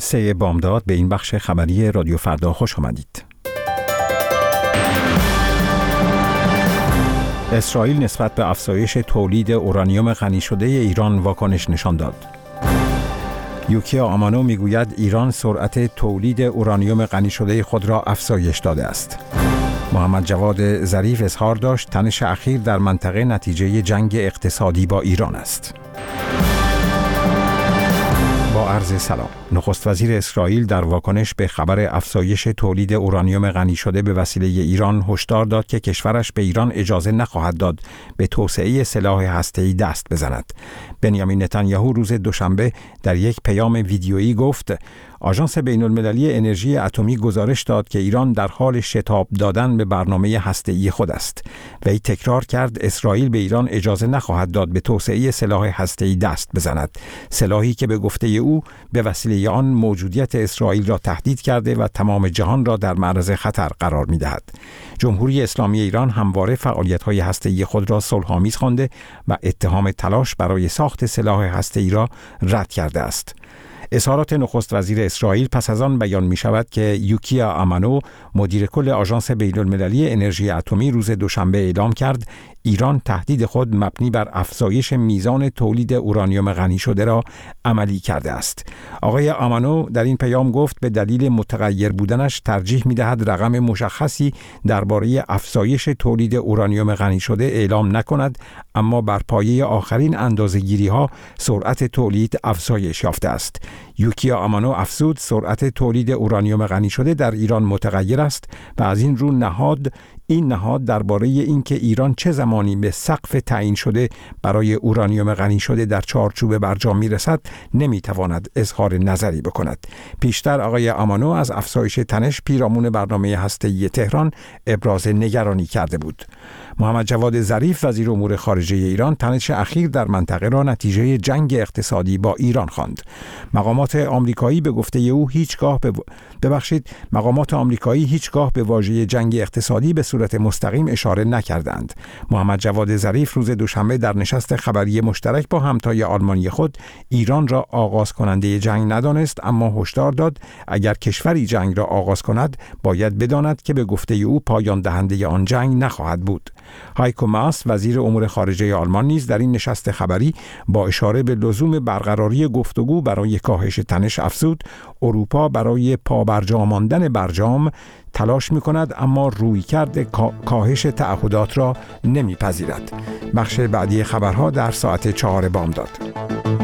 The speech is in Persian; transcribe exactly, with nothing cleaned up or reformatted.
سه بامداد به این بخش خبری رادیو فردا خوش آمدید. اسرائیل نسبت به افزایش تولید اورانیوم غنی شده ایران واکنش نشان داد. یوکیا آمانو میگوید ایران سرعت تولید اورانیوم غنی شده خود را افزایش داده است. محمد جواد ظریف اظهار داشت تنش اخیر در منطقه نتیجه جنگ اقتصادی با ایران است. با عرض سلام. نخست وزیر اسرائیل در واکنش به خبر افزایش تولید اورانیوم غنی شده به وسیله ایران هشدار داد که کشورش به ایران اجازه نخواهد داد به توسعه سلاح هسته‌ای دست بزند. بنیامین نتانیاهو روز دوشنبه در یک پیام ویدیویی گفت آژانس بین‌المللی انرژی اتمی گزارش داد که ایران در حال شتاب دادن به برنامه هسته‌ای خود است. وی تکرار کرد اسرائیل به ایران اجازه نخواهد داد به توسعه سلاح هسته‌ای دست بزند. سلاحی که به گفته او به وسیله آن موجودیت اسرائیل را تهدید کرده و تمام جهان را در معرض خطر قرار می‌دهد. جمهوری اسلامی ایران همواره فعالیت‌های هسته‌ای خود را صلح‌آمیز خوانده و اتهام تلاش برای ساخت سلاح هسته‌ای را رد کرده است. اظهارات نخست وزیر اسرائیل پس از آن بیان می شود که یوکیا آمانو مدیر کل آژانس بین‌المللی انرژی اتمی روز دوشنبه اعلام کرد ایران تهدید خود مبنی بر افزایش میزان تولید اورانیوم غنی شده را عملی کرده است. آقای آمانو در این پیام گفت به دلیل متغیر بودنش ترجیح می دهد رقم مشخصی درباره افزایش تولید اورانیوم غنی شده اعلام نکند، اما بر پایه آخرین اندازه‌گیری ها سرعت تولید افزایش یافته است. یوکیا آمانو افزود سرعت تولید اورانیوم غنی شده در ایران متغیر است و از این رو نهاد این نهاد درباره اینکه ایران چه زمانی به سقف تعیین شده برای اورانیوم غنی شده در چارچوب برجام میرسد نمیتواند اظهار نظری بکند. پیشتر آقای آمانو از افزایش تنش پیرامون برنامه هسته‌ای تهران ابراز نگرانی کرده بود. محمد جواد ظریف وزیر امور خارجه ایران تنش اخیر در منطقه را نتیجه جنگ اقتصادی با ایران خواند. مقامات آمریکایی به گفته او هیچگاه به ببخشید مقامات آمریکایی هیچگاه به واژه جنگ اقتصادی به صورت مستقیم اشاره نکردند. محمد جواد ظریف روز دوشنبه در نشست خبری مشترک با همتای آلمانی خود ایران را آغاز کننده جنگ ندانست، اما هشدار داد اگر کشوری جنگ را آغاز کند باید بداند که به گفته او پایان دهنده آن جنگ نخواهد بود. هایکو ماس وزیر امور خارجه آلمان نیز در این نشست خبری با اشاره به لزوم برقراری گفتگو برای کاهش تنش افزود اروپا برای پابرجا ماندن برجام تلاش می‌کند، اما رویکرد کاهش تعهدات را نمی‌پذیرد. بخش بعدی خبرها در ساعت چهار بامداد.